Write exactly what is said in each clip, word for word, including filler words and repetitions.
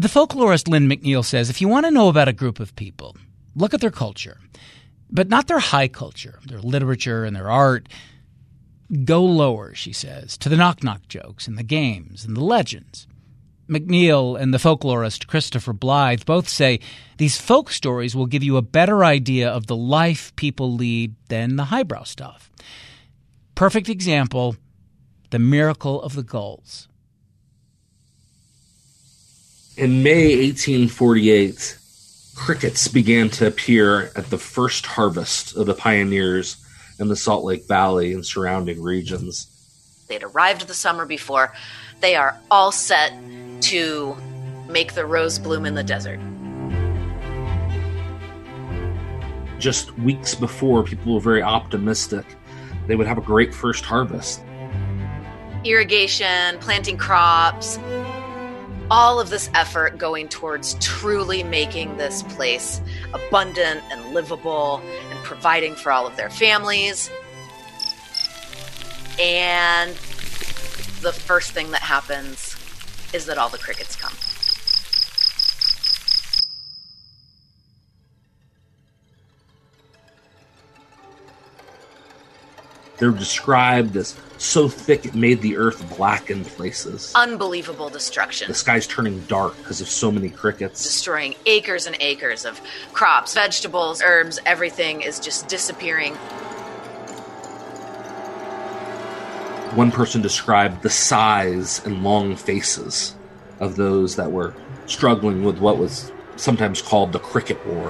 The folklorist Lynn McNeil says if you want to know about a group of people, look at their culture, but not their high culture, their literature and their art. Go lower, she says, to the knock-knock jokes and the games and the legends. McNeil and the folklorist Christopher Blythe both say these folk stories will give you a better idea of the life people lead than the highbrow stuff. Perfect example, the miracle of the gulls. In May eighteen forty-eight, crickets began to appear at the first harvest of the pioneers in the Salt Lake Valley and surrounding regions. They'd arrived the summer before. They are all set to make the rose bloom in the desert. Just weeks before, people were very optimistic. They would have a great first harvest. Irrigation, planting crops, all of this effort going towards truly making this place abundant and livable and providing for all of their families. And the first thing that happens is that all the crickets come. They're described as so thick it made the earth black in places. Unbelievable destruction. The sky's turning dark because of so many crickets. Destroying acres and acres of crops, vegetables, herbs, everything is just disappearing. One person described the size and long faces of those that were struggling with what was sometimes called the cricket war.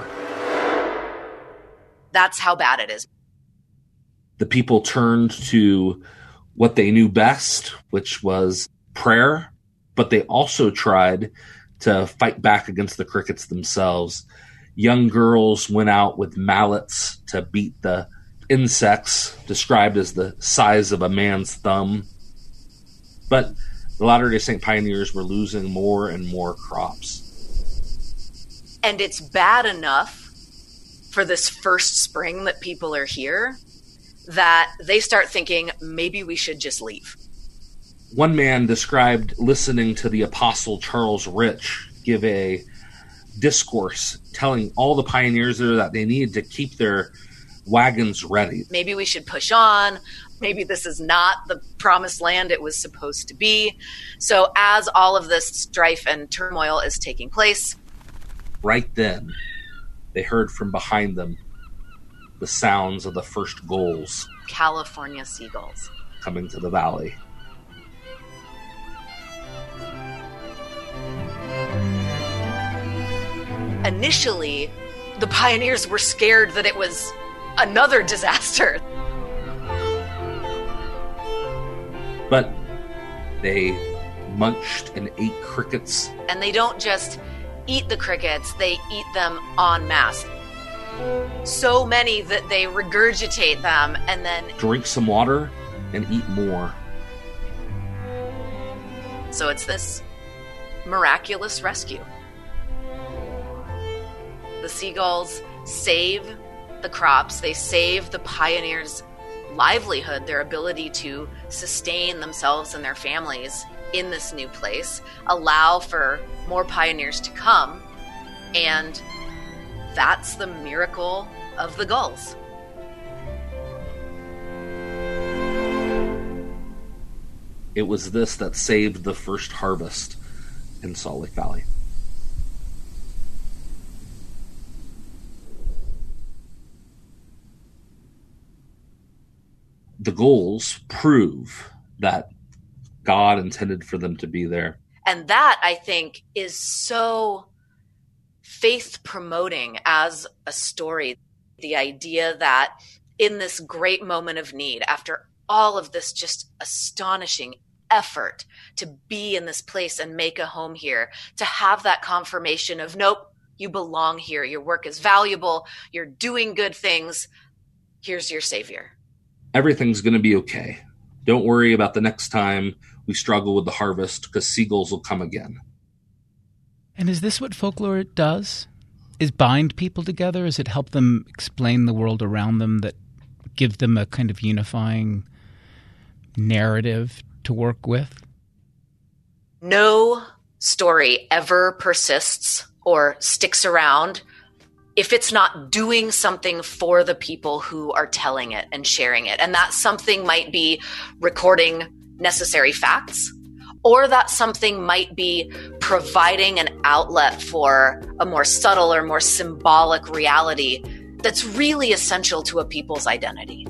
That's how bad it is. The people turned to what they knew best, which was prayer, but they also tried to fight back against the crickets themselves. Young girls went out with mallets to beat the insects, described as the size of a man's thumb. But the Latter-day Saint pioneers were losing more and more crops. And it's bad enough for this first spring that people are here that they start thinking, maybe we should just leave. One man described listening to the Apostle Charles Rich give a discourse telling all the pioneers there that they needed to keep their wagons ready. Maybe we should push on. Maybe this is not the promised land it was supposed to be. So as all of this strife and turmoil is taking place, right then, they heard from behind them the sounds of the first gulls. California seagulls. Coming to the valley. Initially, the pioneers were scared that it was another disaster. But they munched and ate crickets. And they don't just eat the crickets, they eat them en masse. So many that they regurgitate them and then drink some water and eat more. So it's this miraculous rescue. The seagulls save the crops, they save the pioneers' livelihood, their ability to sustain themselves and their families in this new place, allow for more pioneers to come, and that's the miracle of the gulls. It was this that saved the first harvest in Salt Lake Valley. The gulls prove that God intended for them to be there. And that, I think, is so faith-promoting as a story. The idea that in this great moment of need, after all of this just astonishing effort to be in this place and make a home here, to have that confirmation of, nope, you belong here, your work is valuable, you're doing good things, here's your savior. Everything's going to be okay. Don't worry about the next time we struggle with the harvest, because seagulls will come again. And is this what folklore does? Is bind people together? Is it help them explain the world around them, that give them a kind of unifying narrative to work with? No story ever persists or sticks around if it's not doing something for the people who are telling it and sharing it. And that something might be recording necessary facts, or that something might be providing an outlet for a more subtle or more symbolic reality that's really essential to a people's identity.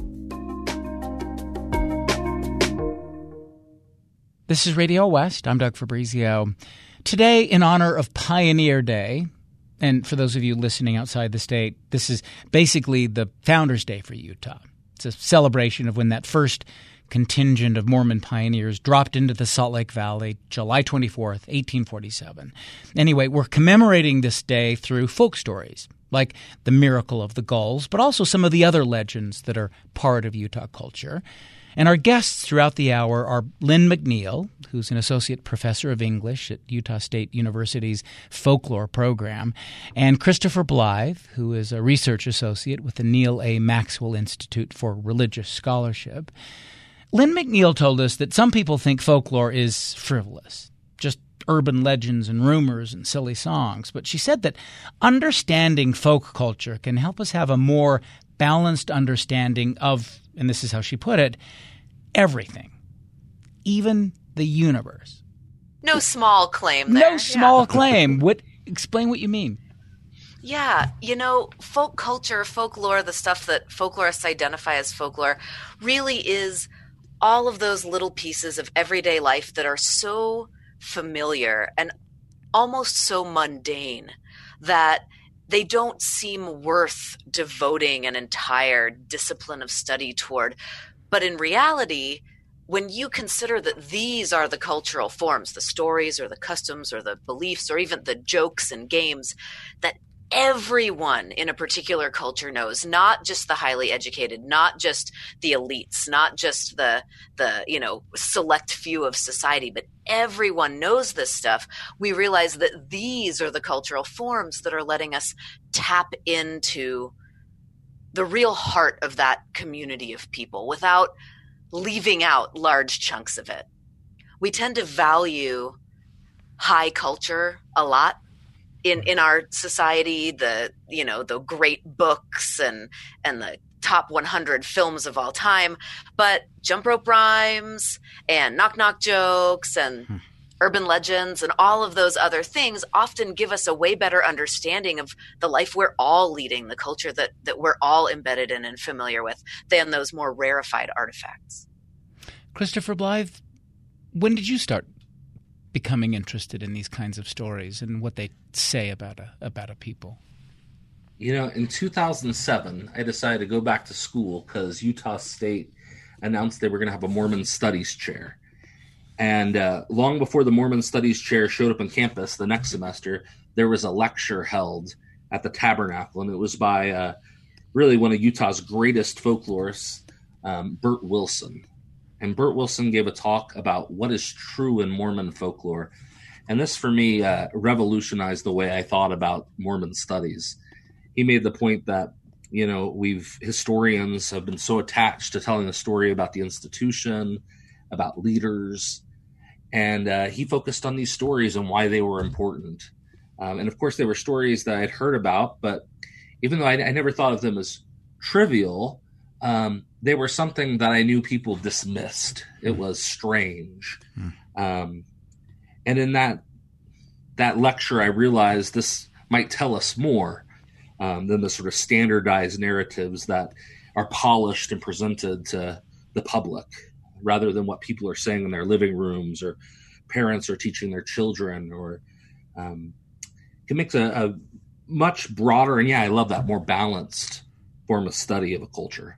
This is Radio West. I'm Doug Fabrizio. Today, in honor of Pioneer Day, and for those of you listening outside the state, this is basically the Founders Day for Utah. It's a celebration of when that first contingent of Mormon pioneers dropped into the Salt Lake Valley, July twenty-fourth, eighteen forty-seven. Anyway, we're commemorating this day through folk stories, like the miracle of the gulls, but also some of the other legends that are part of Utah culture. And our guests throughout the hour are Lynn McNeil, who's an associate professor of English at Utah State University's folklore program, and Christopher Blythe, who is a research associate with the Neil A. Maxwell Institute for Religious Scholarship. Lynn McNeil told us that some people think folklore is frivolous, just urban legends and rumors and silly songs. But she said that understanding folk culture can help us have a more balanced understanding of, and this is how she put it, everything, even the universe. No small claim there. No small yeah. claim. What? Explain what you mean. Yeah, you know, folk culture, folklore, the stuff that folklorists identify as folklore, really is all of those little pieces of everyday life that are so familiar and almost so mundane that they don't seem worth devoting an entire discipline of study toward. But in reality, when you consider that these are the cultural forms, the stories or the customs or the beliefs or even the jokes and games that everyone in a particular culture knows, not just the highly educated, not just the elites, not just the the you know select few of society, but everyone knows this stuff, we realize that these are the cultural forms that are letting us tap into the real heart of that community of people without leaving out large chunks of it. We tend to value high culture a lot in in our society, the you know the great books and and the top one hundred films of all time, but jump rope rhymes and knock knock jokes and hmm. urban legends and all of those other things often give us a way better understanding of the life we're all leading, the culture that that we're all embedded in and familiar with, than those more rarefied artifacts. Christopher Blythe, when did you start becoming interested in these kinds of stories and what they say about a about a people? You know, in two thousand seven, I decided to go back to school because Utah State announced they were going to have a Mormon Studies chair. And uh, long before the Mormon Studies chair showed up on campus the next semester, there was a lecture held at the Tabernacle, and it was by uh, really one of Utah's greatest folklorists, um, Bert Wilson. And Bert Wilson gave a talk about what is true in Mormon folklore. And this, for me, uh, revolutionized the way I thought about Mormon studies. He made the point that, you know, we've historians have been so attached to telling a story about the institution, about leaders. And uh, he focused on these stories and why they were important. Um, and, of course, they were stories that I'd heard about. But even though I, I never thought of them as trivial, um, they were something that I knew people dismissed. It was strange. Mm. Um, and in that that lecture, I realized this might tell us more um, than the sort of standardized narratives that are polished and presented to the public, rather than what people are saying in their living rooms or parents are teaching their children. Or um, it makes a, a much broader, and yeah, I love that, more balanced form of study of a culture.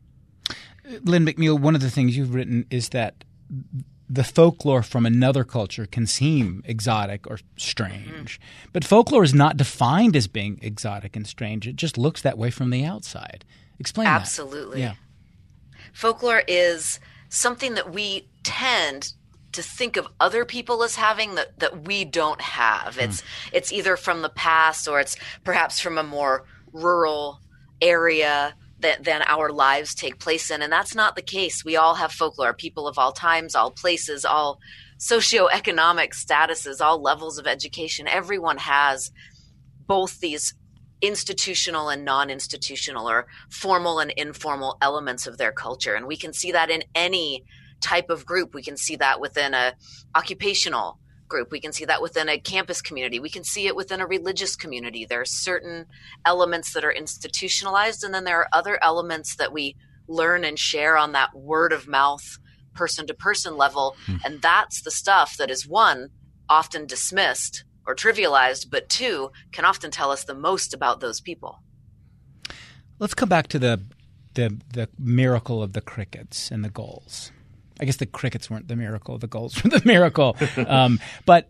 Lynn McNeil, one of the things you've written is that the folklore from another culture can seem exotic or strange, mm-hmm. but folklore is not defined as being exotic and strange. It just looks that way from the outside. Explain Absolutely. that. Yeah. Folklore is something that we tend to think of other people as having that, that we don't have. It's mm. it's either from the past or it's perhaps from a more rural area that than our lives take place in. And that's not the case. We all have folklore, people of all times, all places, all socioeconomic statuses, all levels of education. Everyone has both these institutional and non-institutional, or formal and informal elements of their culture. And we can see that in any type of group. We can see that within a occupational group. We can see that within a campus community. We can see it within a religious community. There are certain elements that are institutionalized, and then there are other elements that we learn and share on that word of mouth, person to person level. Hmm. And that's the stuff that is, one, often dismissed or trivialized, but two, can often tell us the most about those people. Let's come back to the the, the miracle of the crickets and the gulls. I guess the crickets weren't the miracle. The gulls were the miracle. Um, but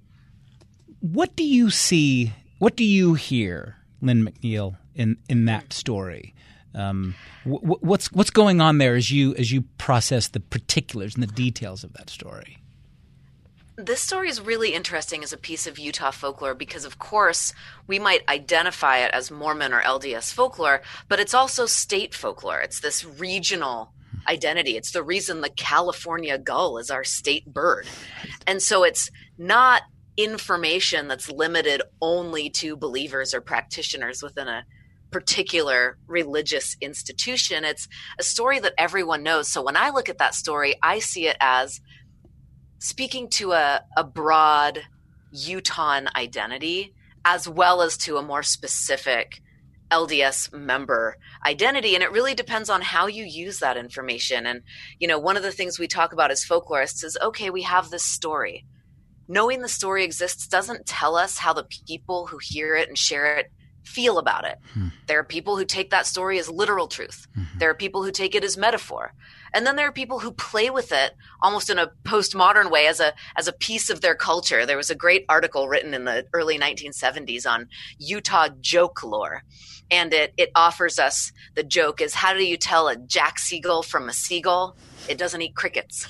what do you see, what do you hear, Lynn McNeill, in, in that story? Um, wh- what's what's going on there as you as you process the particulars and the details of that story? This story is really interesting as a piece of Utah folklore because, of course, we might identify it as Mormon or L D S folklore, but it's also state folklore. It's this regional identity. It's the reason the California gull is our state bird. And so it's not information that's limited only to believers or practitioners within a particular religious institution. It's a story that everyone knows. So when I look at that story, I see it as speaking to a, a broad Utahn identity, as well as to a more specific L D S member identity. And it really depends on how you use that information. And, you know, one of the things we talk about as folklorists is, okay, we have this story. Knowing the story exists doesn't tell us how the people who hear it and share it feel about it. Hmm. There are people who take that story as literal truth. Mm-hmm. There are people who take it as metaphor. And then there are people who play with it almost in a postmodern way as a as a piece of their culture. There was a great article written in the early nineteen seventies on Utah joke lore. And it it offers us, the joke is, how do you tell a jack seagull from a seagull? It doesn't eat crickets.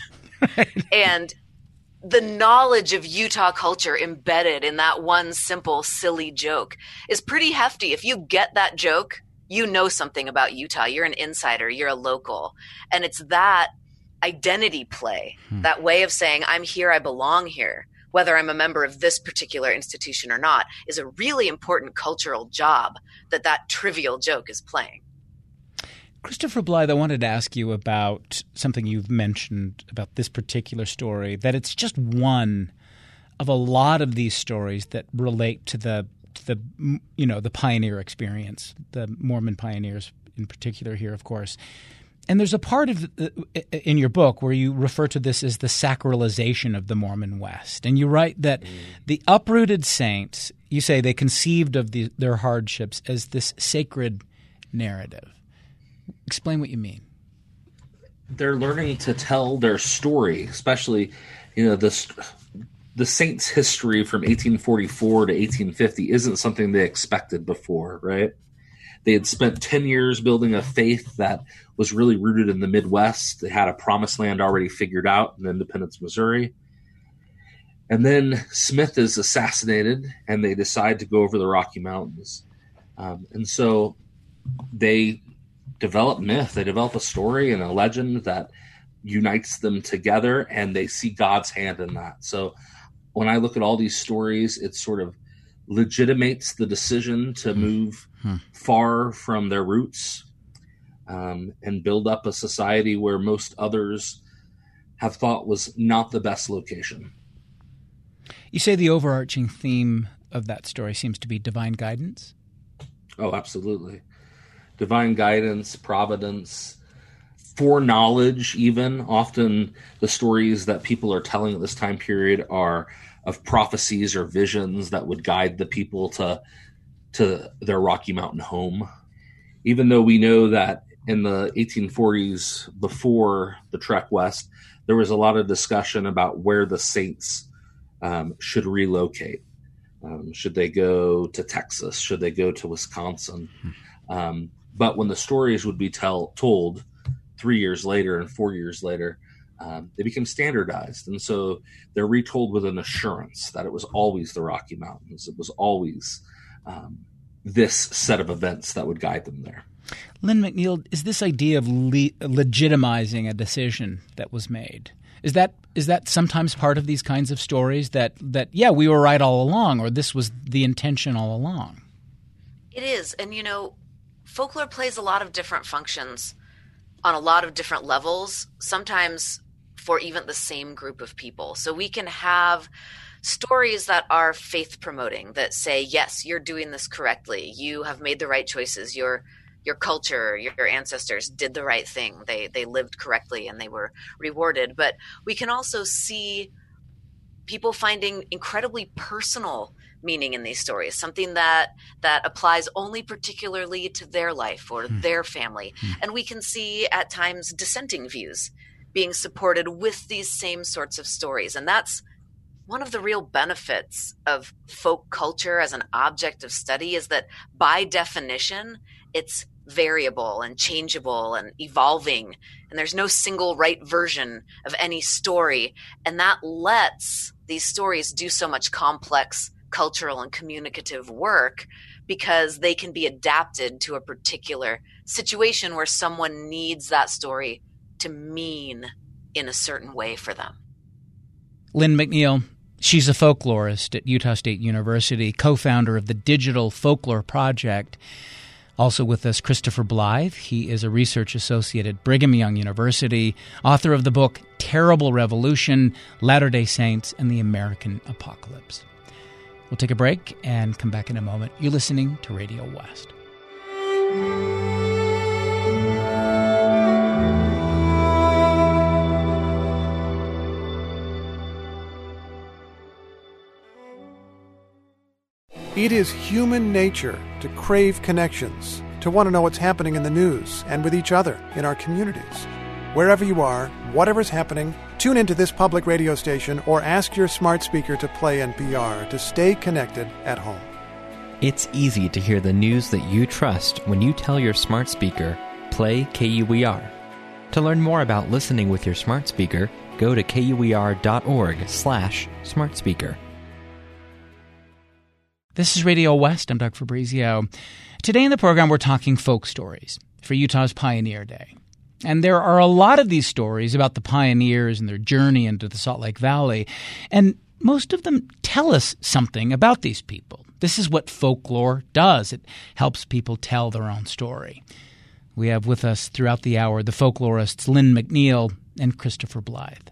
And the knowledge of Utah culture embedded in that one simple, silly joke is pretty hefty. If you get that joke, you know something about Utah. You're an insider. You're a local. And it's that identity play, hmm. that way of saying, I'm here, I belong here, whether I'm a member of this particular institution or not, is a really important cultural job that that trivial joke is playing. Christopher Blythe, I wanted to ask you about something you've mentioned about this particular story, that it's just one of a lot of these stories that relate to the to the you know the pioneer experience, the Mormon pioneers in particular here, of course. And there's a part of the, in your book where you refer to this as the sacralization of the Mormon West, and you write that mm. the uprooted saints, you say, they conceived of the, their hardships as this sacred narrative. Explain what you mean. They're learning to tell their story, especially, you know, this the saints' history from eighteen forty-four to eighteen fifty isn't something they expected before, right? They had spent ten years building a faith that was really rooted in the Midwest. They had a promised land already figured out in Independence, Missouri. And then Smith is assassinated, and they decide to go over the Rocky Mountains. Um, and so they develop myth. They develop a story and a legend that unites them together, and they see God's hand in that. So when I look at all these stories, it sort of legitimates the decision to move hmm. far from their roots um, and build up a society where most others have thought was not the best location. You say the overarching theme of that story seems to be divine guidance? Oh, absolutely. Divine guidance, providence, foreknowledge even. Often the stories that people are telling at this time period are of prophecies or visions that would guide the people to to their Rocky Mountain home. Even though we know that in the eighteen forties, before the Trek West, there was a lot of discussion about where the saints um, should relocate. Um, should they go to Texas? Should they go to Wisconsin? Um, but when the stories would be tell, told three years later and four years later, um, they became standardized. And so they're retold with an assurance that it was always the Rocky Mountains. It was always um, this set of events that would guide them there. Lynn McNeill, is this idea of le- legitimizing a decision that was made, is that is that sometimes part of these kinds of stories that, that, yeah, we were right all along, or this was the intention all along? It is. And, you know, folklore plays a lot of different functions on a lot of different levels, sometimes for even the same group of people. So we can have stories that are faith promoting, that say, yes, you're doing this correctly. You have made the right choices. Your your culture, your ancestors did the right thing. They they lived correctly and they were rewarded. But we can also see people finding incredibly personal meaning in these stories, something that that applies only particularly to their life or mm. their family. Mm. And we can see at times dissenting views being supported with these same sorts of stories. And that's one of the real benefits of folk culture as an object of study, is that by definition, it's variable and changeable and evolving. And there's no single right version of any story. And that lets these stories do so much complex cultural and communicative work, because they can be adapted to a particular situation where someone needs that story to mean in a certain way for them. Lynn McNeill, she's a folklorist at Utah State University, co-founder of the Digital Folklore Project. Also with us, Christopher Blythe. He is a research associate at Brigham Young University, author of the book Terrible Revolution, Latter-day Saints and the American Apocalypse. We'll take a break and come back in a moment. You're listening to Radio West. It is human nature to crave connections, to want to know what's happening in the news and with each other in our communities. Wherever you are, whatever's happening, tune into this public radio station or ask your smart speaker to play N P R to stay connected at home. It's easy to hear the news that you trust when you tell your smart speaker, play K U E R. To learn more about listening with your smart speaker, go to kuer.org slash smart speaker. This is Radio West. I'm Doug Fabrizio. Today in the program, we're talking folk stories for Utah's Pioneer Day. And there are a lot of these stories about the pioneers and their journey into the Salt Lake Valley. And most of them tell us something about these people. This is what folklore does. It helps people tell their own story. We have with us throughout the hour the folklorists Lynn McNeill and Christopher Blythe.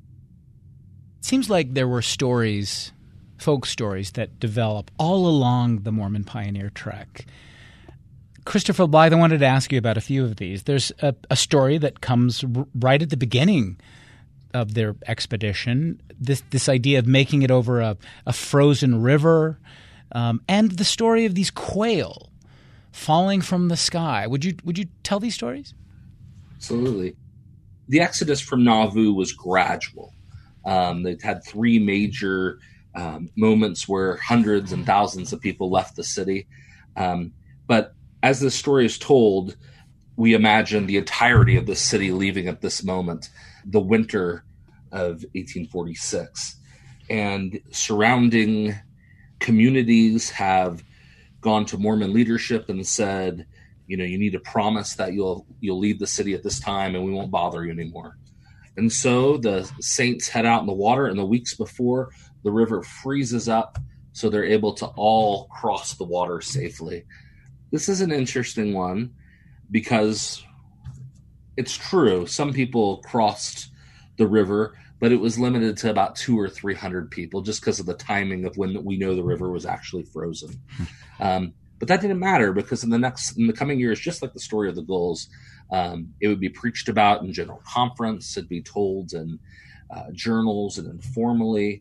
It seems like there were stories, folk stories, that develop all along the Mormon pioneer trek. Christopher Blythe, I wanted to ask you about a few of these. There's a, a story that comes r- right at the beginning of their expedition, this this idea of making it over a, a frozen river, um, and the story of these quail falling from the sky. Would you would you tell these stories? Absolutely. The exodus from Nauvoo was gradual. Um, they'd had three major um, moments where hundreds and thousands of people left the city. Um, but as the story is told, we imagine the entirety of the city leaving at this moment, the winter of eighteen forty-six. And surrounding communities have gone to Mormon leadership and said, you know, you need to promise that you'll you'll leave the city at this time and we won't bother you anymore. And so the saints head out in the water, and the weeks before, the river freezes up so they're able to all cross the water safely. This is an interesting one because it's true. Some people crossed the river, but it was limited to about two or three hundred people just because of the timing of when we know the river was actually frozen. Um, but that didn't matter because in the next, in the coming years, just like the story of the Gulls, um, it would be preached about in general conference. It'd be told in uh, journals and informally.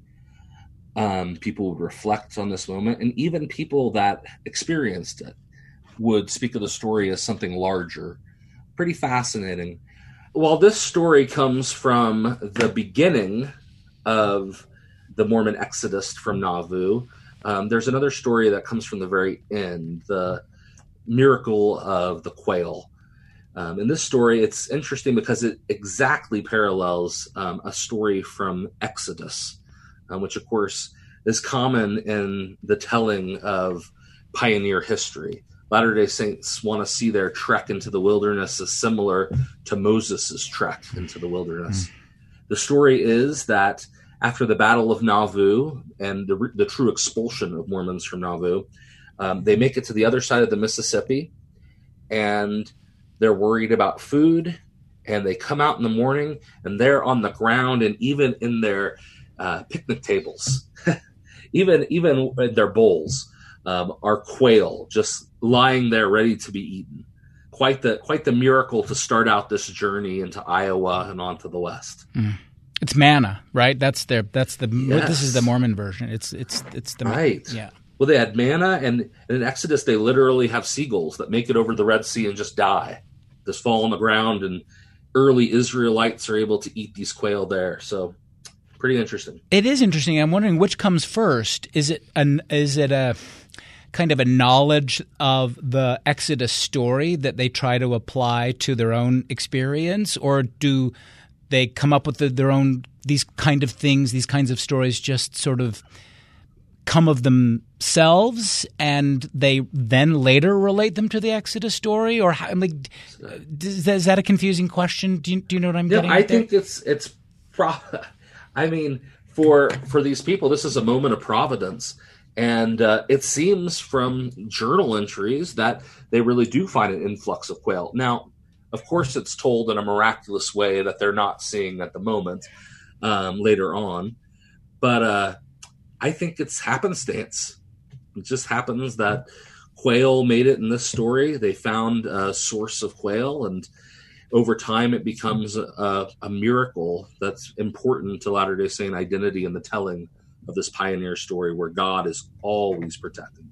Um, people would reflect on this moment, and even people that experienced it would speak of the story as something larger. Pretty fascinating. While this story comes from the beginning of the Mormon exodus from Nauvoo, um, there's another story that comes from the very end, the miracle of the quail. Um, in this story, it's interesting because it exactly parallels um, a story from Exodus, um, which, of course, is common in the telling of pioneer history. Latter-day Saints want to see their trek into the wilderness as similar to Moses' trek into the wilderness. Mm. The story is that after the Battle of Nauvoo and the, the true expulsion of Mormons from Nauvoo, um, they make it to the other side of the Mississippi, and they're worried about food, and they come out in the morning, and they're on the ground, and even in their uh, picnic tables, even even in their bowls, um, are quail just lying there ready to be eaten. Quite the quite the miracle to start out this journey into Iowa and on to the west. Mm. It's manna, right? That's their that's the yes. This is the Mormon version. It's it's it's the right. Yeah. Well, they had manna, and, and in Exodus they literally have seagulls that make it over the Red Sea and just die, just fall on the ground, and early Israelites are able to eat these quail there. So pretty interesting. It is interesting. I'm wondering which comes first. Is it an is it a kind of a knowledge of the Exodus story that they try to apply to their own experience, or do they come up with the, their own these kind of things, these kinds of stories just sort of come of themselves and they then later relate them to the Exodus story? Or how, like, is that, is that a confusing question? Do you, do you know what I'm yeah, getting at? I think there? it's it's pro- I mean, for for these people, this is a moment of providence. And uh, it seems from journal entries that they really do find an influx of quail. Now, of course, it's told in a miraculous way that they're not seeing at the moment um, later on. But uh, I think it's happenstance. It just happens that quail made it in this story. They found a source of quail, and over time it becomes a, a miracle that's important to Latter-day Saint identity and the telling of this pioneer story where God is always protecting.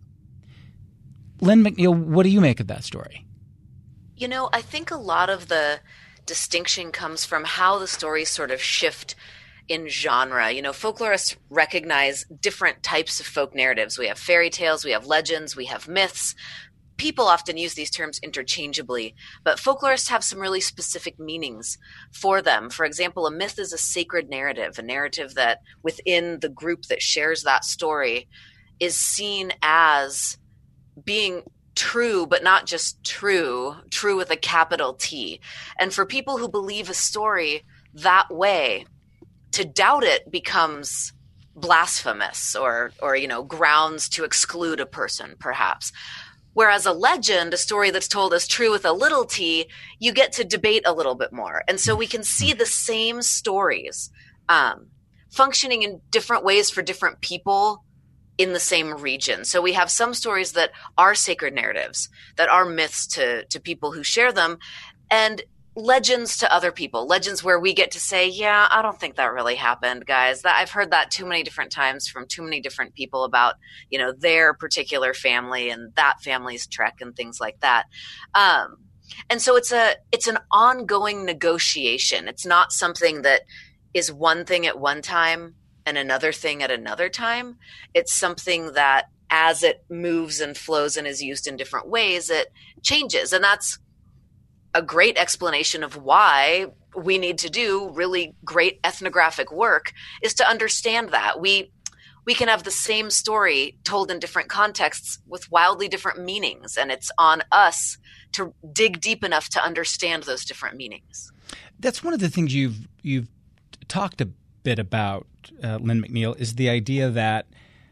Lynn McNeil, what do you make of that story? You know, I think a lot of the distinction comes from how the stories sort of shift in genre. You know, folklorists recognize different types of folk narratives. We have fairy tales, we have legends, we have myths. People often use these terms interchangeably, but folklorists have some really specific meanings for them. For example, a myth is a sacred narrative, a narrative that within the group that shares that story is seen as being true, but not just true, true with a capital T. And for people who believe a story that way, to doubt it becomes blasphemous or, or, you know, grounds to exclude a person, perhaps. Whereas a legend, a story that's told as true with a little t, you get to debate a little bit more. And so we can see the same stories um, functioning in different ways for different people in the same region. So we have some stories that are sacred narratives, that are myths to, to people who share them, and legends to other people, legends where we get to say, yeah, I don't think that really happened, guys. That I've heard that too many different times from too many different people about, you know, their particular family and that family's trek and things like that. Um, and so it's a, it's an ongoing negotiation. It's not something that is one thing at one time and another thing at another time. It's something that as it moves and flows and is used in different ways, it changes. And that's a great explanation of why we need to do really great ethnographic work, is to understand that we we can have the same story told in different contexts with wildly different meanings, and it's on us to dig deep enough to understand those different meanings. That's one of the things you've you've talked a bit about, uh, Lynn McNeil, is the idea that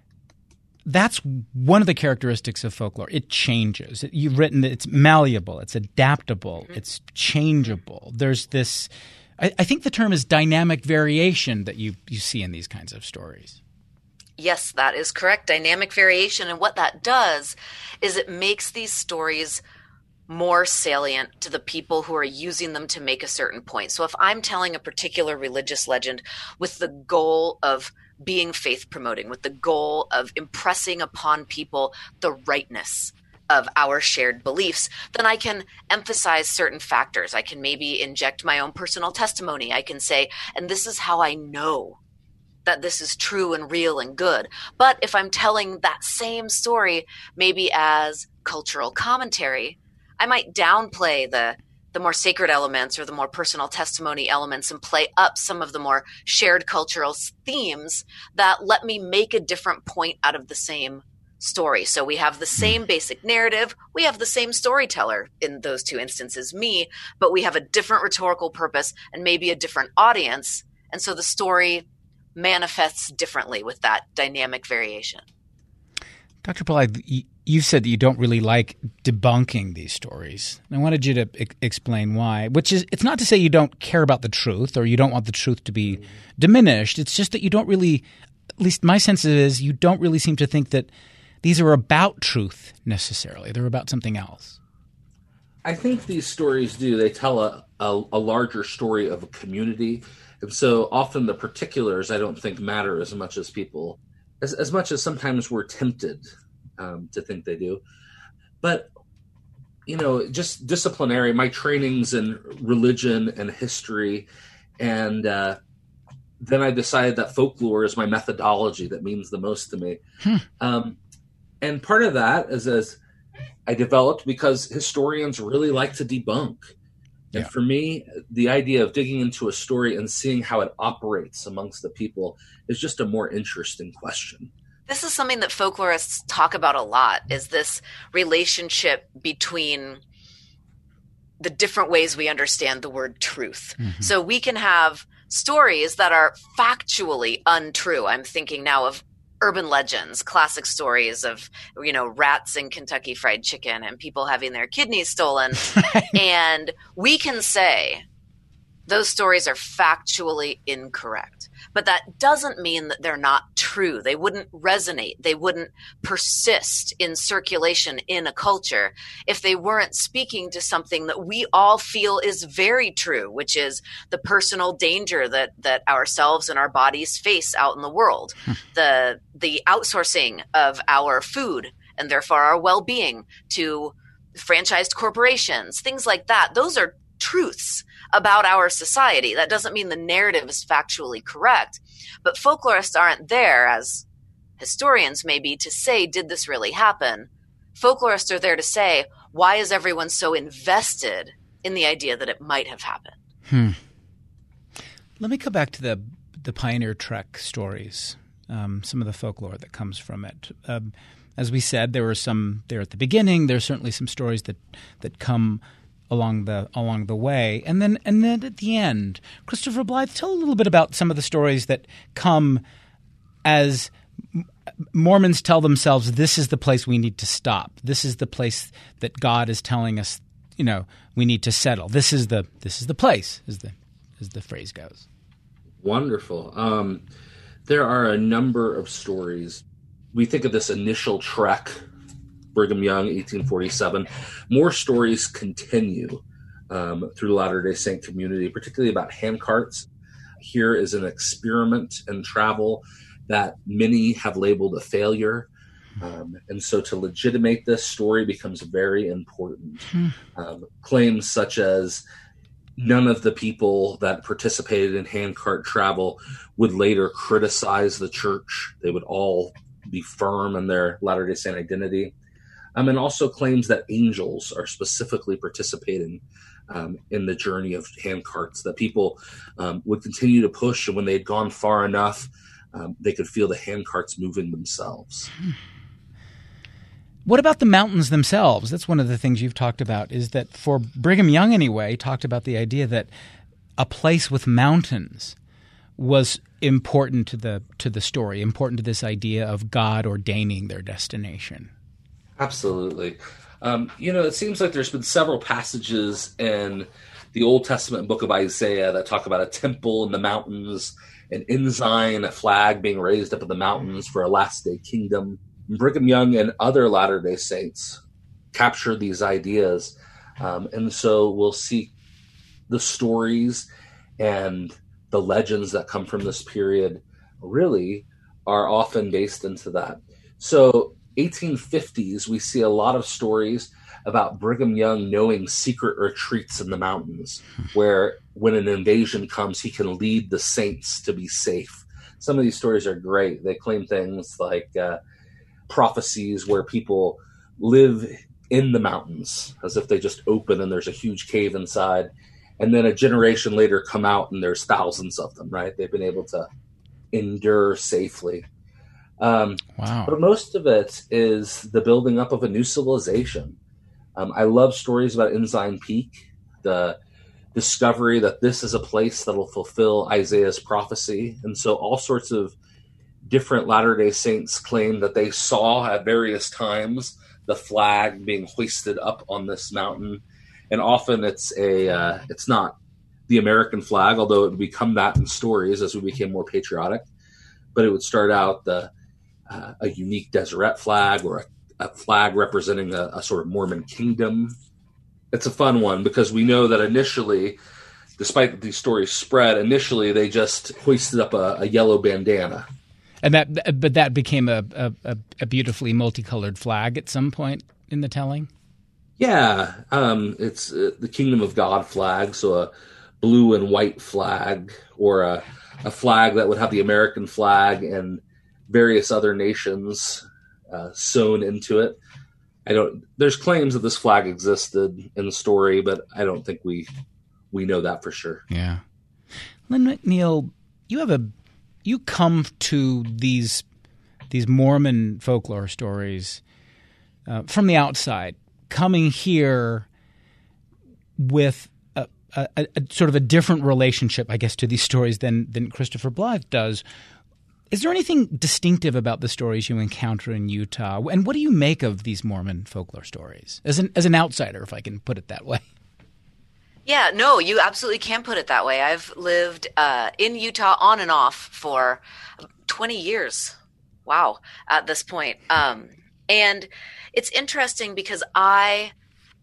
that's one of the characteristics of folklore. It changes. You've written that it's malleable, it's adaptable, mm-hmm. it's changeable. There's this I, I think the term is dynamic variation that you, you see in these kinds of stories. Yes, that is correct. Dynamic variation. And what that does is it makes these stories more salient to the people who are using them to make a certain point. So if I'm telling a particular religious legend with the goal of being faith promoting, with the goal of impressing upon people the rightness of our shared beliefs, then I can emphasize certain factors. I can maybe inject my own personal testimony. I can say, and this is how I know that this is true and real and good. But if I'm telling that same story, maybe as cultural commentary, I might downplay the the more sacred elements or the more personal testimony elements and play up some of the more shared cultural themes that let me make a different point out of the same story. So we have the same basic narrative. We have the same storyteller in those two instances, me, but we have a different rhetorical purpose and maybe a different audience. And so the story manifests differently with that dynamic variation. Doctor Pollard, you said that you don't really like debunking these stories. And I wanted you to e- explain why, which is, it's not to say you don't care about the truth or you don't want the truth to be diminished. It's just that you don't really, at least my sense is, you don't really seem to think that these are about truth necessarily. They're about something else. I think these stories do. They tell a, a, a larger story of a community. And so often the particulars I don't think matter as much as people, as, as much as sometimes we're tempted um, to think they do. But, you know, just disciplinary, my trainings in religion and history, and uh, then I decided that folklore is my methodology that means the most to me. Hmm. Um, and part of that is as I developed because historians really like to debunk. And yeah. for me, the idea of digging into a story and seeing how it operates amongst the people is just a more interesting question. This is something that folklorists talk about a lot, is this relationship between the different ways we understand the word truth. Mm-hmm. So we can have stories that are factually untrue. I'm thinking now of urban legends, classic stories of, you know, rats in Kentucky Fried Chicken and people having their kidneys stolen. And we can say those stories are factually incorrect. But that doesn't mean that they're not true. They wouldn't resonate. They wouldn't persist in circulation in a culture if they weren't speaking to something that we all feel is very true, which is the personal danger that that ourselves and our bodies face out in the world, hmm. the the outsourcing of our food and therefore our well-being to franchised corporations, things like that. Those are truths about our society. That doesn't mean the narrative is factually correct, but folklorists aren't there, as historians may be, to say, did this really happen? Folklorists are there to say, why is everyone so invested in the idea that it might have happened? Hmm. Let me come back to the the Pioneer Trek stories, um, some of the folklore that comes from it. Um, as we said, there were some there at the beginning. There's certainly some stories that that come along the along the way, and then and then at the end, Christopher Blythe, tell a little bit about some of the stories that come as Mormons tell themselves, this is the place we need to stop. This is the place that God is telling us, you know, we need to settle. This is the this is the place, as the as the phrase goes. Wonderful. Um, there are a number of stories. We think of this initial trek, Brigham Young, eighteen forty-seven. More stories continue um, through the Latter-day Saint community, particularly about handcarts. Here is an experiment in travel that many have labeled a failure. Um, and so to legitimate this, story becomes very important. Hmm. Um, claims such as none of the people that participated in handcart travel would later criticize the church. They would all be firm in their Latter-day Saint identity. Um, and also claims that angels are specifically participating um, in the journey of handcarts, that people um, would continue to push, and when they had gone far enough, um, they could feel the handcarts moving themselves. What about the mountains themselves? That's one of the things you've talked about, is that for Brigham Young anyway, talked about the idea that a place with mountains was important to the to the story, important to this idea of God ordaining their destination. Absolutely. Um, you know, it seems like there's been several passages in the Old Testament book of Isaiah that talk about a temple in the mountains, an ensign, a flag being raised up in the mountains for a last day kingdom. Brigham Young and other Latter-day Saints capture these ideas. Um, and so we'll see the stories and the legends that come from this period really are often based into that. So eighteen fifties, we see a lot of stories about Brigham Young knowing secret retreats in the mountains where when an invasion comes, he can lead the saints to be safe. Some of these stories are great. They claim things like uh, prophecies where people live in the mountains as if they just open and there's a huge cave inside. And then a generation later come out and there's thousands of them, right? They've been able to endure safely. Um, Wow. But most of it is the building up of a new civilization. Um, I love stories about Ensign Peak, the discovery that this is a place that will fulfill Isaiah's prophecy. And so all sorts of different Latter-day Saints claim that they saw at various times the flag being hoisted up on this mountain. And often it's a uh, it's not the American flag, although it would become that in stories as we became more patriotic. But it would start out the uh, a unique Deseret flag or a, a flag representing a, a sort of Mormon kingdom. It's a fun one because we know that initially, despite that these stories spread, initially they just hoisted up a, a yellow bandana. And that, but that became a, a, a beautifully multicolored flag at some point in the telling? Yeah, um, it's uh, the Kingdom of God flag, so a blue and white flag, or a, a flag that would have the American flag and various other nations uh, sewn into it. I don't. There's claims that this flag existed in the story, but I don't think we we know that for sure. Yeah, Lynn McNeil, you have a you come to these these Mormon folklore stories uh, from the outside, coming here with a, a, a sort of a different relationship, I guess, to these stories than than Christopher Blythe does. Is there anything distinctive about the stories you encounter in Utah? And what do you make of these Mormon folklore stories as an as an outsider, if I can put it that way? Yeah, no, you absolutely can put it that way. I've lived uh, in Utah on and off for twenty years. Wow, at this point. Um, and it's interesting because I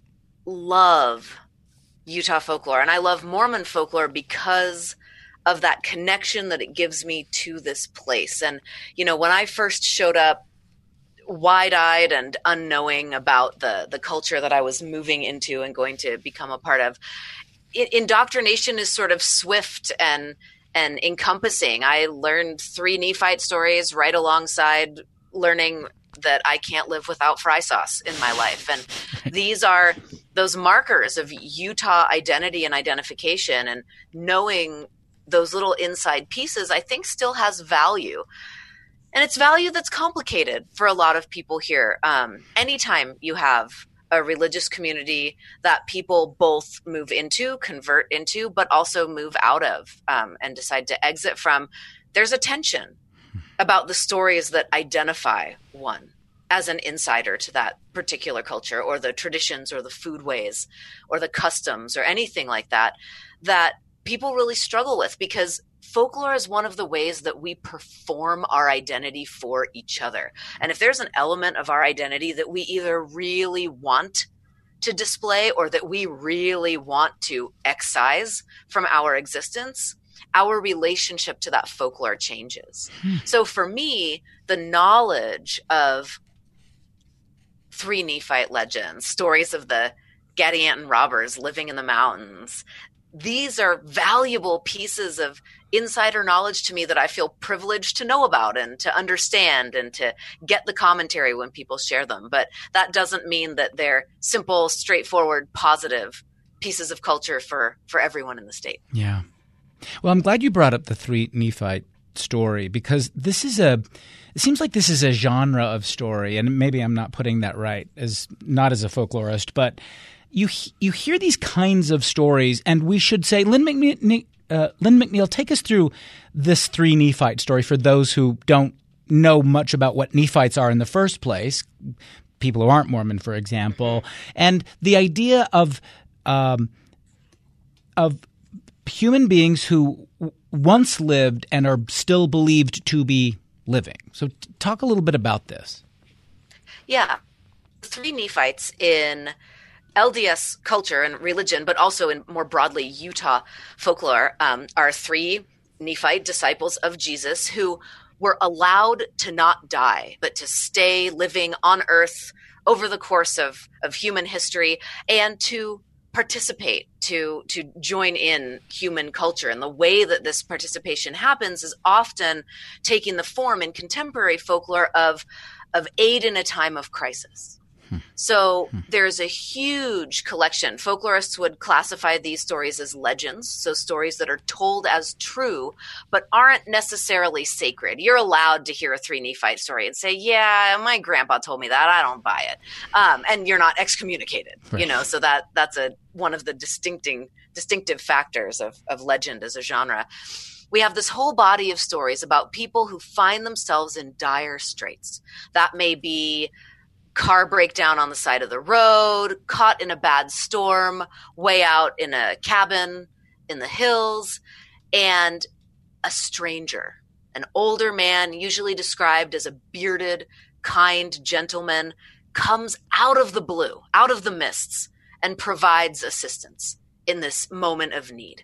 love Utah folklore and I love Mormon folklore because of that connection that it gives me to this place. And, you know, when I first showed up wide-eyed and unknowing about the, the culture that I was moving into and going to become a part of, it, indoctrination is sort of swift and and encompassing. I learned three Nephite stories right alongside learning that I can't live without fry sauce in my life. And these are those markers of Utah identity and identification, and knowing those little inside pieces, I think still has value. And it's value that's complicated for a lot of people here. Um, anytime you have a religious community that people both move into, convert into, but also move out of um, and decide to exit from, there's a tension about the stories that identify one as an insider to that particular culture, or the traditions or the foodways or the customs or anything like that, that people really struggle with, because folklore is one of the ways that we perform our identity for each other. And if there's an element of our identity that we either really want to display or that we really want to excise from our existence, our relationship to that folklore changes. Hmm. So for me, the knowledge of three Nephite legends, stories of the Gadianton robbers living in the mountains, these are valuable pieces of insider knowledge to me that I feel privileged to know about and to understand and to get the commentary when people share them. But that doesn't mean that they're simple, straightforward, positive pieces of culture for, for everyone in the state. Yeah. Well, I'm glad you brought up the three Nephite story, because this is a it seems like this is a genre of story, and maybe I'm not putting that right, as not as a folklorist, but you you hear these kinds of stories, and we should say, Lynn McNeil, uh, Lynn McNeil, take us through this three Nephite story for those who don't know much about what Nephites are in the first place, people who aren't Mormon, for example, and the idea of um, of human beings who once lived and are still believed to be living. So talk a little bit about this. Yeah. Three Nephites in L D S culture and religion, but also in more broadly Utah folklore, um, are three Nephite disciples of Jesus who were allowed to not die, but to stay living on earth over the course of, of human history and to participate, to to join in human culture. And the way that this participation happens is often taking the form in contemporary folklore of of aid in a time of crisis. So there's a huge collection. Folklorists would classify these stories as legends, so stories that are told as true, but aren't necessarily sacred. You're allowed to hear a three Nephite story and say, yeah, my grandpa told me that, I don't buy it. Um, and you're not excommunicated, right. you know, so that that's a one of the distincting distinctive factors of, of legend as a genre. We have this whole body of stories about people who find themselves in dire straits. That may be car breakdown on the side of the road, caught in a bad storm, way out in a cabin in the hills, and a stranger, an older man, usually described as a bearded, kind gentleman, comes out of the blue, out of the mists, and provides assistance in this moment of need.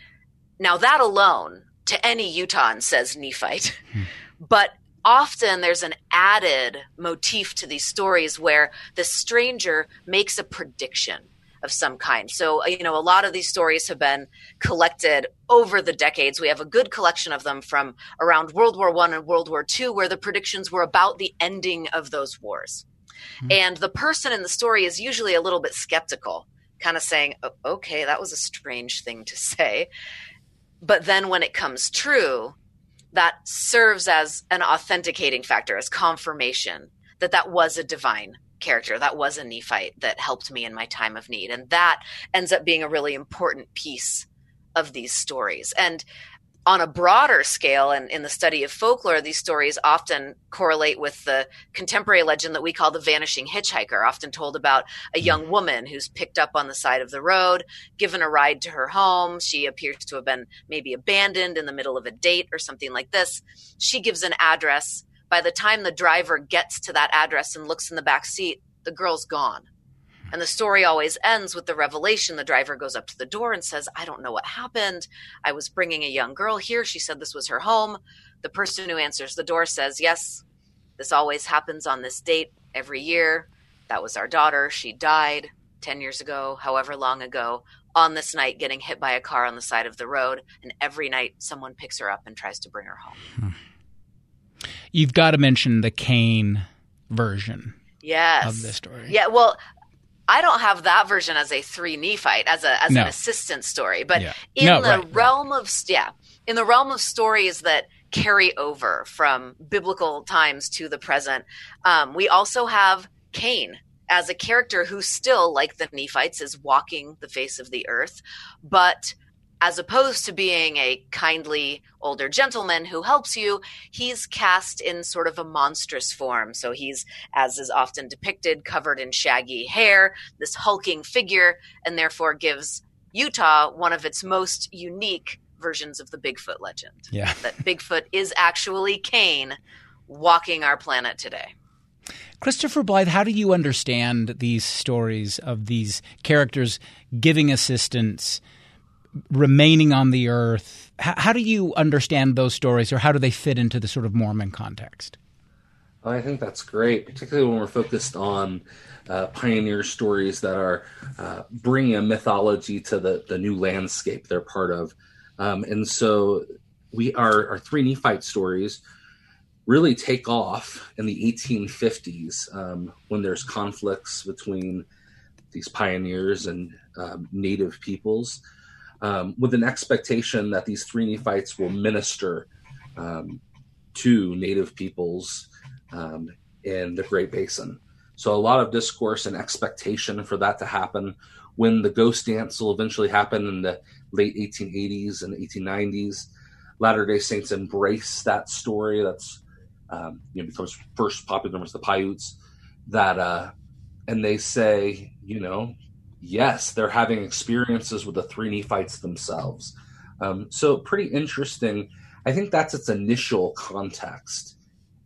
Now, that alone, to any Utahn, says Nephite, hmm. but often there's an added motif to these stories where the stranger makes a prediction of some kind. So, you know, a lot of these stories have been collected over the decades. We have a good collection of them from around World War One and World War Two, where the predictions were about the ending of those wars. Mm-hmm. And the person in the story is usually a little bit skeptical, kind of saying, oh, okay, that was a strange thing to say. But then when it comes true, that serves as an authenticating factor, as confirmation that that was a divine character, that was a Nephite that helped me in my time of need. And that ends up being a really important piece of these stories. And on a broader scale, and in the study of folklore, these stories often correlate with the contemporary legend that we call the vanishing hitchhiker, often told about a young woman who's picked up on the side of the road, given a ride to her home. She appears to have been maybe abandoned in the middle of a date or something like this. She gives an address. By the time the driver gets to that address and looks in the back seat, the girl's gone. And the story always ends with the revelation. The driver goes up to the door and says, I don't know what happened. I was bringing a young girl here. She said this was her home. The person who answers the door says, yes, this always happens on this date every year. That was our daughter. She died ten years ago, however long ago, on this night, getting hit by a car on the side of the road. And every night someone picks her up and tries to bring her home. You've got to mention the Cain version yes. of this story. Yeah, well, I don't have that version as a three Nephite, as a as no. an assistant story, but yeah. in no, the right, realm right. of yeah, in the realm of stories that carry over from biblical times to the present, um, we also have Cain as a character who still, like the Nephites, is walking the face of the earth, but as opposed to being a kindly older gentleman who helps you, he's cast in sort of a monstrous form. So he's, as is often depicted, covered in shaggy hair, this hulking figure, and therefore gives Utah one of its most unique versions of the Bigfoot legend. Yeah. That Bigfoot is actually Cain walking our planet today. Christopher Blythe, how do you understand these stories of these characters giving assistance, remaining on the earth? How, how do you understand those stories, or how do they fit into the sort of Mormon context? Well, I think that's great, particularly when we're focused on uh, pioneer stories that are uh, bringing a mythology to the, the new landscape they're part of. Um, and so we our, our three Nephite stories really take off in the eighteen fifties um, when there's conflicts between these pioneers and um, native peoples. Um, with an expectation that these three Nephites will minister um, to native peoples um, in the Great Basin. So a lot of discourse and expectation for that to happen. When the ghost dance will eventually happen in the late eighteen eighties and eighteen nineties, Latter-day Saints embrace that story. That's um, you know becomes first popular amongst the Paiutes. That uh, and they say, you know. Yes, they're having experiences with the three Nephites themselves. Um, so pretty interesting. I think that's its initial context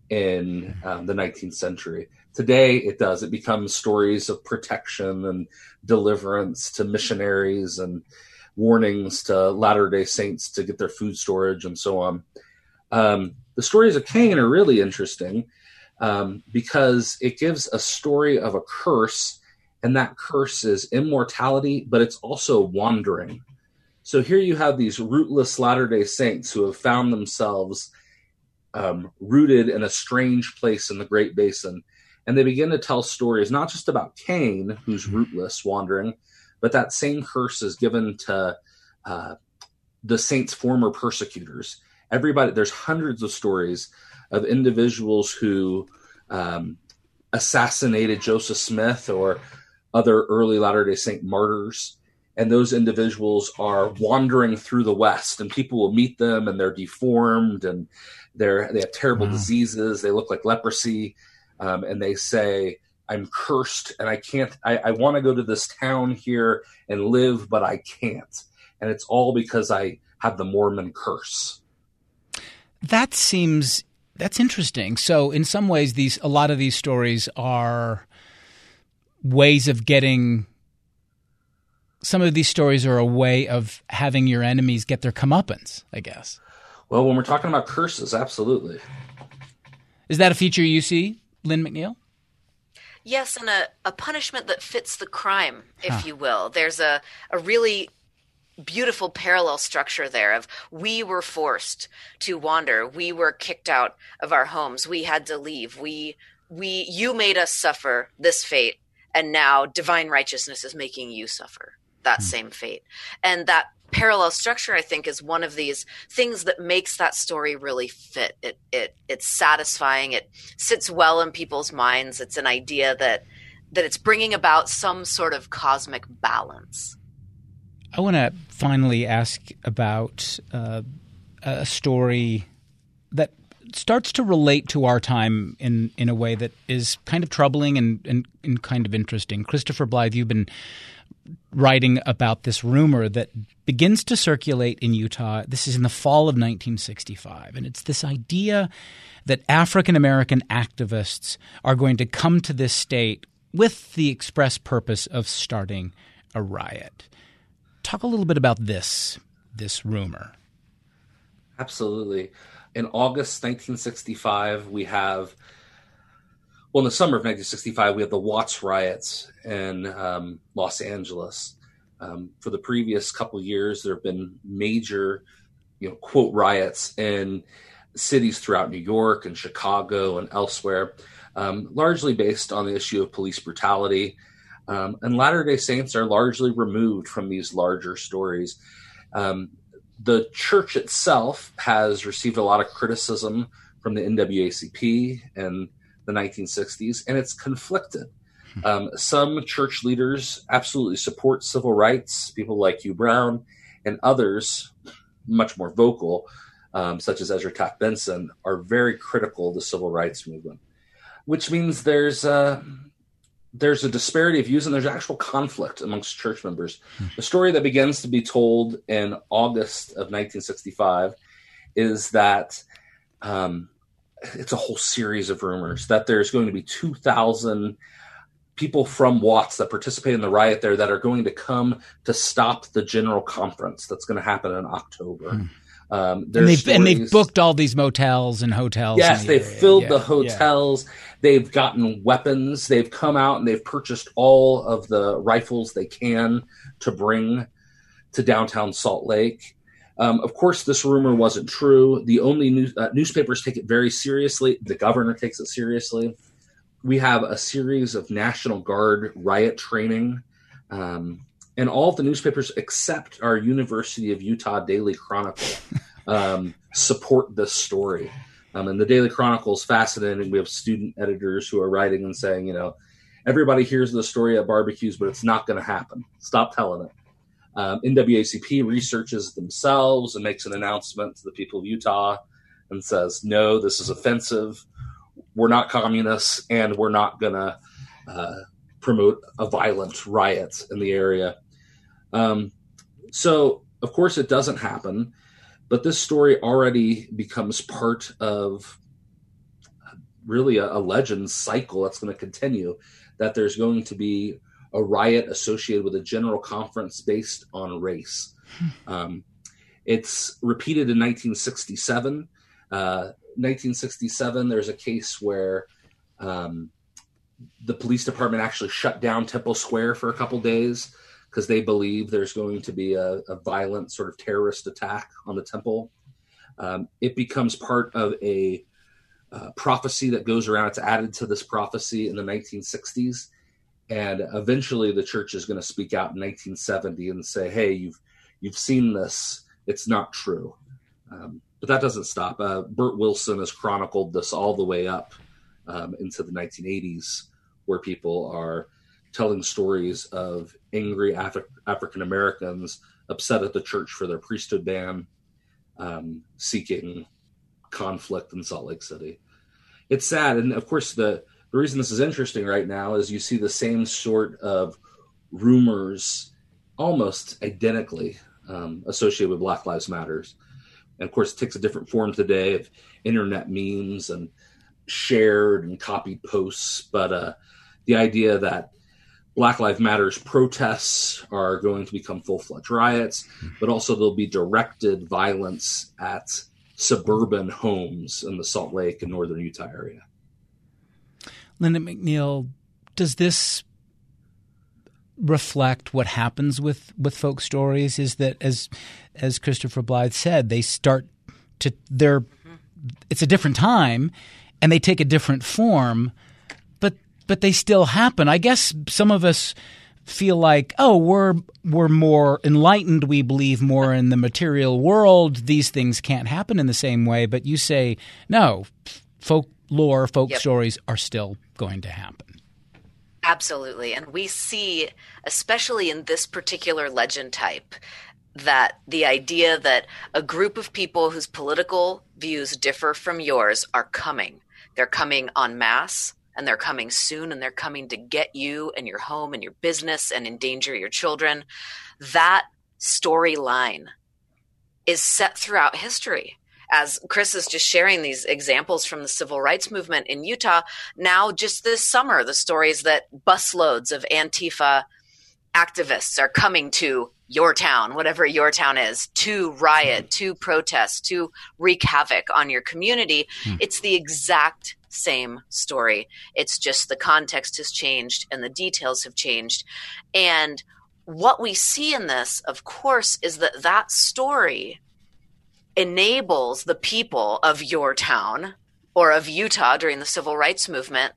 in um, the nineteenth century. Today, it does. It becomes stories of protection and deliverance to missionaries and warnings to Latter-day Saints to get their food storage and so on. Um, the stories of Cain are really interesting um, because it gives a story of a curse. And that curse is immortality, but it's also wandering. So here you have these rootless Latter-day Saints who have found themselves um, rooted in a strange place in the Great Basin. And they begin to tell stories, not just about Cain, who's rootless, wandering, but that same curse is given to uh, the saints' former persecutors. Everybody, there's hundreds of stories of individuals who um, assassinated Joseph Smith or other early Latter-day Saint martyrs. And those individuals are wandering through the West, and people will meet them, and they're deformed, and they're they have terrible wow. diseases. They look like leprosy, um, and they say, "I'm cursed, and I can't. I, I want to go to this town here and live, but I can't." And it's all because I have the Mormon curse. That seems that's interesting. So, in some ways, these a lot of these stories are ways of getting. Some of these stories are a way of having your enemies get their comeuppance, I guess. Well, when we're talking about curses, absolutely. Is that a feature you see, Lynn McNeil? Yes, and a, a punishment that fits the crime, if huh. you will. There's a, a really beautiful parallel structure there of we were forced to wander. We were kicked out of our homes. We had to leave. We we you made us suffer this fate, and now divine righteousness is making you suffer that same fate. And that parallel structure, I think, is one of these things that makes that story really fit. It it it's satisfying. It sits well in people's minds. It's an idea that that it's bringing about some sort of cosmic balance. I want to finally ask about uh, a story that starts to relate to our time in, in a way that is kind of troubling and, and, and kind of interesting. Christopher Blythe, you've been writing about this rumor that begins to circulate in Utah. This is in the fall of nineteen sixty-five, and it's this idea that African-American activists are going to come to this state with the express purpose of starting a riot. Talk a little bit about this, this rumor. Absolutely. In August nineteen sixty-five, we have Well, in the summer of nineteen sixty-five, we have the Watts riots in um, Los Angeles. Um, for the previous couple of years, there have been major, you know, quote, riots in cities throughout New York and Chicago and elsewhere, um, largely based on the issue of police brutality. Um, and Latter-day Saints are largely removed from these larger stories. Um, the church itself has received a lot of criticism from the N double A C P and the nineteen sixties, and it's conflicted. Um, some church leaders absolutely support civil rights, people like Hugh Brown, and others, much more vocal, um, such as Ezra Taft Benson, are very critical of the civil rights movement, which means there's a, there's a disparity of views and there's actual conflict amongst church members. The story that begins to be told in August of nineteen sixty-five is that um, it's a whole series of rumors that there's going to be two thousand people from Watts that participate in the riot there that are going to come to stop the general conference that's going to happen in October. Hmm. Um, and, they've, and they've booked all these motels and hotels. Yes, the they've area. filled yeah, the hotels. Yeah. They've gotten weapons. They've come out and they've purchased all of the rifles they can to bring to downtown Salt Lake. Um, of course, this rumor wasn't true. The only news, uh, newspapers take it very seriously. The governor takes it seriously. We have a series of National Guard riot training. Um, and all of the newspapers except our University of Utah Daily Chronicle um, support this story. Um, and the Daily Chronicle is fascinating. We have student editors who are writing and saying, you know, everybody hears the story at barbecues, but it's not going to happen. Stop telling it. Um, N double A C P researches themselves and makes an announcement to the people of Utah and says, no, this is offensive. We're not communists, and we're not going to uh, promote a violent riot in the area. Um, so, of course, it doesn't happen, but this story already becomes part of really a, a legend cycle that's going to continue, that there's going to be a riot associated with a general conference based on race. Um, it's repeated in nineteen sixty-seven. Uh, nineteen sixty-seven, there's a case where um, the police department actually shut down Temple Square for a couple days because they believe there's going to be a, a violent sort of terrorist attack on the temple. Um, it becomes part of a uh, prophecy that goes around. It's added to this prophecy in the nineteen sixties. And eventually the church is going to speak out in nineteen seventy and say, hey, you've you've seen this. It's not true. Um, but that doesn't stop. Uh, Bert Wilson has chronicled this all the way up um, into the nineteen eighties, where people are telling stories of angry Af- African Americans upset at the church for their priesthood ban, um, seeking conflict in Salt Lake City. It's sad. And of course, the, the reason this is interesting right now is you see the same sort of rumors almost identically um, associated with Black Lives Matters. And of course, it takes a different form today of internet memes and shared and copied posts. But uh, the idea that Black Lives Matters protests are going to become full-fledged riots, but also there'll be directed violence at suburban homes in the Salt Lake and northern Utah area. Linda McNeil, does this reflect what happens with, with folk stories? Is that, as as Christopher Blythe said, they start to they're it's a different time and they take a different form, but but they still happen. I guess some of us feel like, oh, we're we're more enlightened, we believe more in the material world, these things can't happen in the same way. But you say, no, folklore, folk Yep. stories are still going to happen. Absolutely. And we see, especially in this particular legend type, that the idea that a group of people whose political views differ from yours are coming. They're coming en masse, and they're coming soon, and they're coming to get you and your home and your business and endanger your children. That storyline is set throughout history. As Chris is just sharing these examples from the civil rights movement in Utah, now just this summer, the stories that busloads of Antifa activists are coming to your town, whatever your town is, to riot, to protest, to wreak havoc on your community. Mm. It's the exact same story. It's just the context has changed and the details have changed. And what we see in this, of course, is that that story enables the people of your town or of Utah during the civil rights movement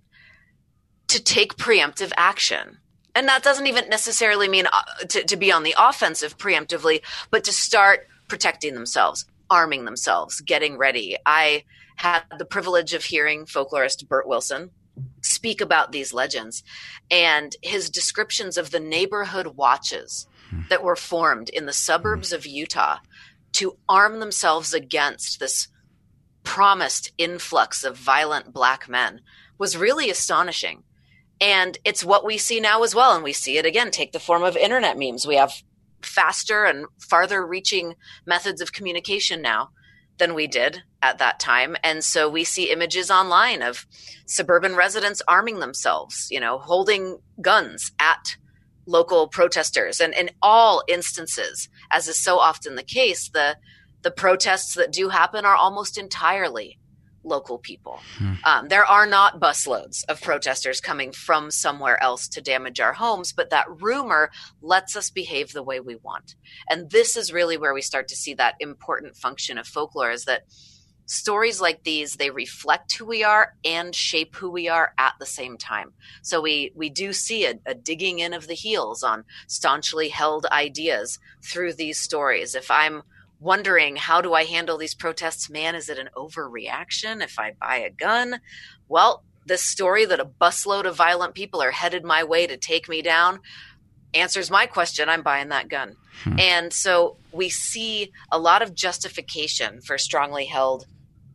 to take preemptive action. And that doesn't even necessarily mean uh, to, to be on the offensive preemptively, but to start protecting themselves, arming themselves, getting ready. I had the privilege of hearing folklorist Bert Wilson speak about these legends and his descriptions of the neighborhood watches that were formed in the suburbs of Utah to arm themselves against this promised influx of violent Black men was really astonishing. And it's what we see now as well. And we see it again take the form of internet memes. We have faster and farther reaching methods of communication now than we did at that time. And so we see images online of suburban residents arming themselves, you know, holding guns at local protesters. And in all instances, as is so often the case, the the protests that do happen are almost entirely local people. Hmm. Um, there are not busloads of protesters coming from somewhere else to damage our homes, but that rumor lets us behave the way we want. And this is really where we start to see that important function of folklore, is that stories like these, they reflect who we are and shape who we are at the same time. So we we do see a, a digging in of the heels on staunchly held ideas through these stories. If I'm wondering, how do I handle these protests? Man, is it an overreaction if I buy a gun? Well, this story that a busload of violent people are headed my way to take me down answers my question. I'm buying that gun. Hmm. And so we see a lot of justification for strongly held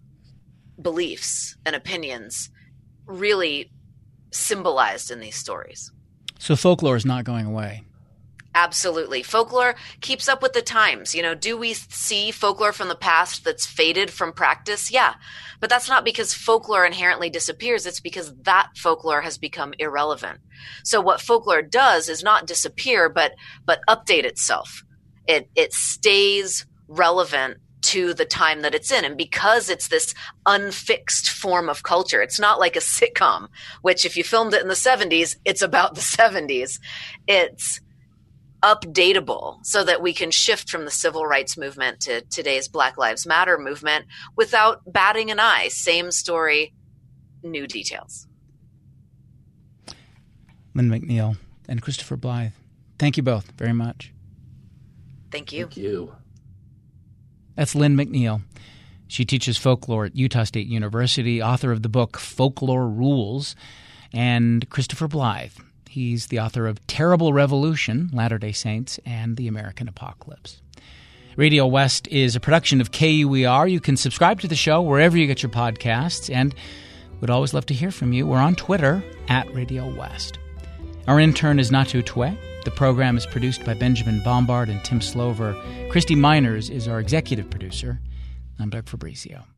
beliefs and opinions really symbolized in these stories. So folklore is not going away. Absolutely. Folklore keeps up with the times. You know, do we see folklore from the past that's faded from practice? Yeah. But that's not because folklore inherently disappears. It's because that folklore has become irrelevant. So what folklore does is not disappear, but but update itself. It it stays relevant to the time that it's in. And because it's this unfixed form of culture, it's not like a sitcom, which if you filmed it in the seventies, it's about the seventies. It's updatable so that we can shift from the civil rights movement to today's Black Lives Matter movement without batting an eye. Same story, new details. Lynn McNeil and Christopher Blythe, thank you both very much. Thank you. Thank you. That's Lynn McNeil. She teaches folklore at Utah State University, author of the book Folklore Rules, and Christopher Blythe. He's the author of Terrible Revolution, Latter-day Saints, and The American Apocalypse. Radio West is a production of K U E R. You can subscribe to the show wherever you get your podcasts, and we'd always love to hear from you. We're on Twitter, at Radio West. Our intern is Natu Tue. The program is produced by Benjamin Bombard and Tim Slover. Christy Miners is our executive producer. I'm Doug Fabrizio.